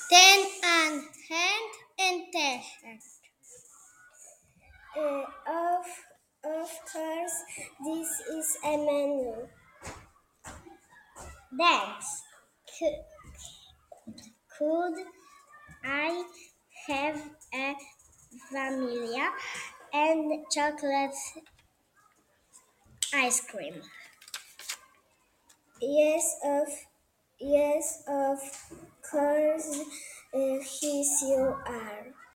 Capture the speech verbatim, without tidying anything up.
Then and hand and t-shirt. Uh, of, of course, this is a menu. Thanks. C- could I have a vanilla and chocolate Ice cream. Yes, of yes, of course, uh, yes, you are.